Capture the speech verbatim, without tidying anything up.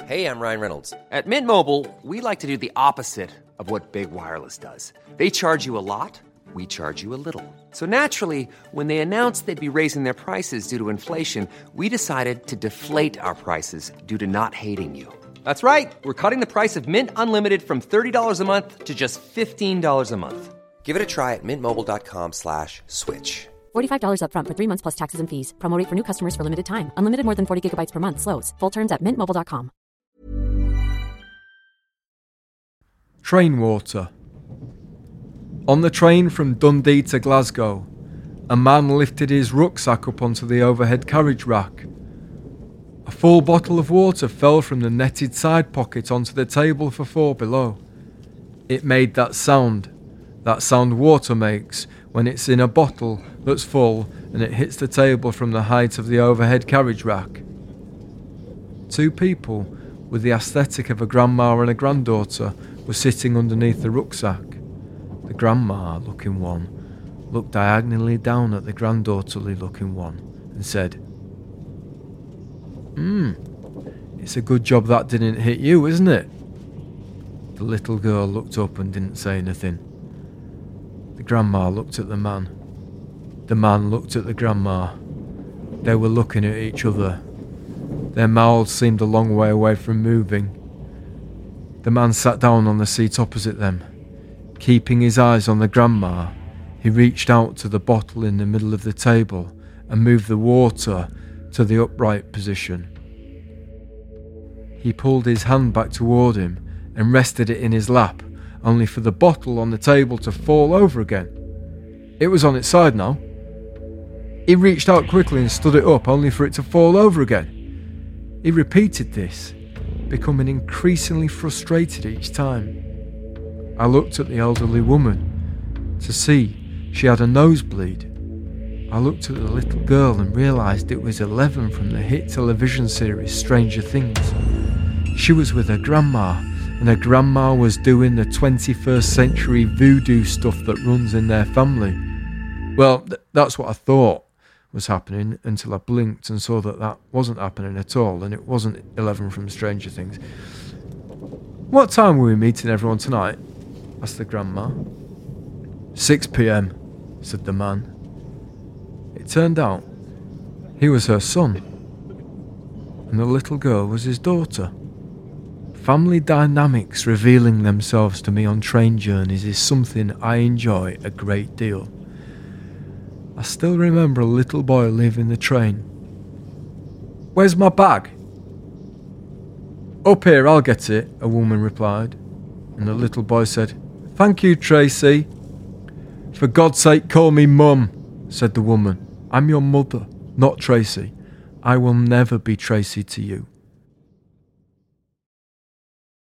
Hey, I'm Ryan Reynolds. At Mint Mobile, we like to do the opposite of what Big Wireless does. They charge you a lot, we charge you a little. So naturally, when they announced they'd be raising their prices due to inflation, we decided to deflate our prices due to not hating you. That's right. We're cutting the price of Mint Unlimited from thirty dollars a month to just fifteen dollars a month. Give it a try at mintmobile.com slash switch. forty-five dollars up front for three months plus taxes and fees. Promo rate for new customers for limited time. Unlimited more than forty gigabytes per month. Slows full terms at mint mobile dot com. Train water. On the train from Dundee to Glasgow, a man lifted his rucksack up onto the overhead carriage rack. A full bottle of water fell from the netted side pocket onto the table for four below. It made that sound, that sound water makes when it's in a bottle that's full and it hits the table from the height of the overhead carriage rack. Two people with the aesthetic of a grandma and a granddaughter were sitting underneath the rucksack. The grandma-looking one looked diagonally down at the granddaughterly-looking one and said, Hmm, it's a good job that didn't hit you, isn't it? The little girl looked up and didn't say anything. The grandma looked at the man. The man looked at the grandma. They were looking at each other. Their mouths seemed a long way away from moving. The man sat down on the seat opposite them. Keeping his eyes on the grandma, he reached out to the bottle in the middle of the table and moved the water to the upright position. He pulled his hand back toward him and rested it in his lap, only for the bottle on the table to fall over again. It was on its side now. He reached out quickly and stood it up, only for it to fall over again. He repeated this, becoming increasingly frustrated each time. I looked at the elderly woman to see she had a nosebleed. I looked at the little girl and realised it was Eleven from the hit television series Stranger Things. She was with her grandma, and her grandma was doing the twenty-first century voodoo stuff that runs in their family. Well, th- that's what I thought was happening until I blinked and saw that that wasn't happening at all, and it wasn't Eleven from Stranger Things. What time were we meeting everyone tonight? Asked the grandma. six p.m, said the man. It turned out he was her son, and the little girl was his daughter. Family dynamics revealing themselves to me on train journeys is something I enjoy a great deal. I still remember a little boy leaving the train. Where's my bag? Up here, I'll get it, a woman replied, and the little boy said, Thank you, Tracy. For God's sake, call me Mum, said the woman. I'm your mother, not Tracy. I will never be Tracy to you.